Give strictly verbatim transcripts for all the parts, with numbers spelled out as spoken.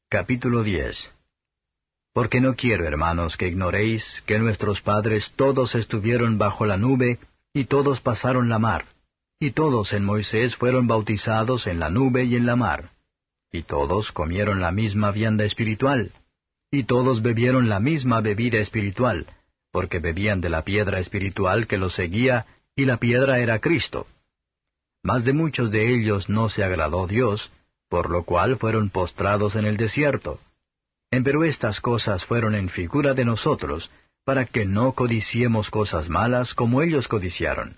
Capítulo diez. Porque no quiero, hermanos, que ignoréis que nuestros padres todos estuvieron bajo la nube, y todos pasaron la mar, y todos en Moisés fueron bautizados en la nube y en la mar, y todos comieron la misma vianda espiritual, y todos bebieron la misma bebida espiritual, porque bebían de la piedra espiritual que los seguía, y la piedra era Cristo. Mas de muchos de ellos no se agradó Dios, por lo cual fueron postrados en el desierto. Empero estas cosas fueron en figura de nosotros, para que no codiciemos cosas malas como ellos codiciaron.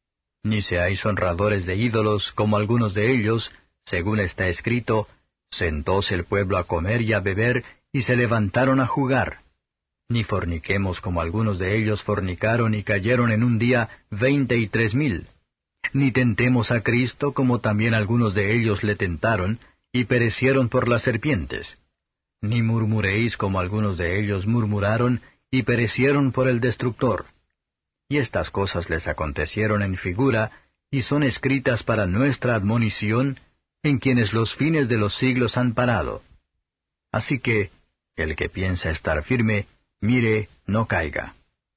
Ni seáis honradores de ídolos como algunos de ellos, según está escrito, sentóse el pueblo a comer y a beber, y se levantaron a jugar. Ni forniquemos como algunos de ellos fornicaron y cayeron en un día veinte y tres mil. Ni tentemos a Cristo como también algunos de ellos le tentaron, y perecieron por las serpientes. Ni murmuréis como algunos de ellos murmuraron, y perecieron por el destructor. Y estas cosas les acontecieron en figura, y son escritas para nuestra admonición, en quienes los fines de los siglos han parado. Así que, el que piensa estar firme, mire, no caiga.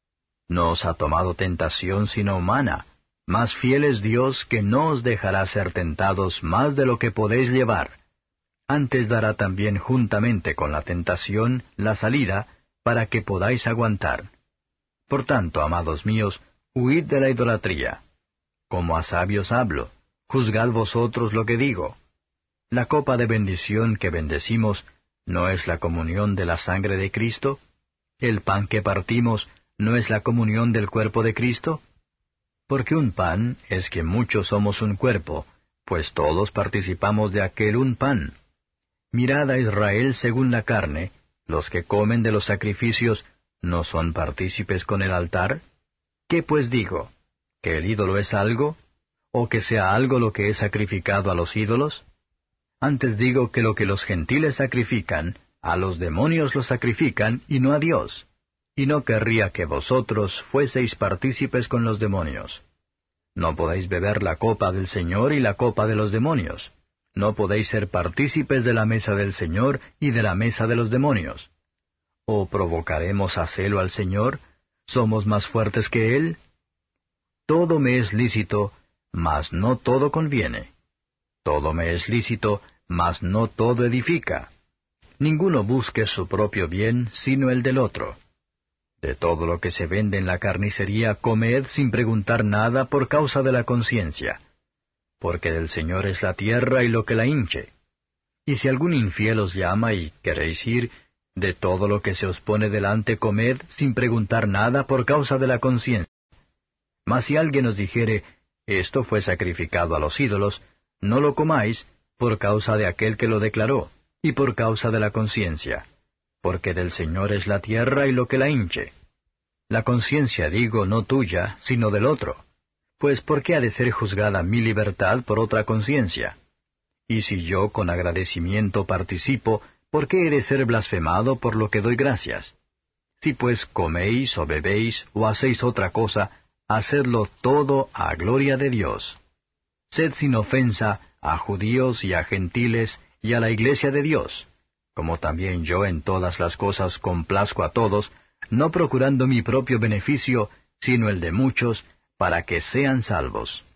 No os ha tomado tentación sino humana, mas fiel es Dios que no os dejará ser tentados más de lo que podéis llevar. Antes dará también juntamente con la tentación la salida, para que podáis aguantar. Por tanto, amados míos, huid de la idolatría. Como a sabios hablo, juzgad vosotros lo que digo. La copa de bendición que bendecimos, ¿no es la comunión de la sangre de Cristo? ¿El pan que partimos, no es la comunión del cuerpo de Cristo? Porque un pan es que muchos somos un cuerpo, pues todos participamos de aquel un pan. Mirad a Israel según la carne, los que comen de los sacrificios, ¿no son partícipes con el altar? ¿Qué pues digo? ¿Que el ídolo es algo? ¿O que sea algo lo que es sacrificado a los ídolos? Antes digo que lo que los gentiles sacrifican, a los demonios lo sacrifican, y no a Dios. Y no querría que vosotros fueseis partícipes con los demonios. No podéis beber la copa del Señor y la copa de los demonios. No podéis ser partícipes de la mesa del Señor y de la mesa de los demonios. ¿O provocaremos a celo al Señor? ¿Somos más fuertes que Él? Todo me es lícito, mas no todo conviene. Todo me es lícito, mas no todo edifica. Ninguno busque su propio bien, sino el del otro. De todo lo que se vende en la carnicería, comed sin preguntar nada por causa de la conciencia. Porque del Señor es la tierra y lo que la hinche. Y si algún infiel os llama y queréis ir, de todo lo que se os pone delante comed sin preguntar nada por causa de la conciencia. Mas si alguien os dijere, esto fue sacrificado a los ídolos, no lo comáis por causa de aquel que lo declaró, y por causa de la conciencia. Porque del Señor es la tierra y lo que la hinche. La conciencia digo no tuya, sino del otro. Pues ¿por qué ha de ser juzgada mi libertad por otra conciencia? Y si yo con agradecimiento participo, ¿por qué he de ser blasfemado por lo que doy gracias? Si pues coméis o bebéis o hacéis otra cosa, hacedlo todo a gloria de Dios. Sed sin ofensa a judíos y a gentiles y a la iglesia de Dios, como también yo en todas las cosas complazco a todos, no procurando mi propio beneficio, sino el de muchos, para que sean salvos.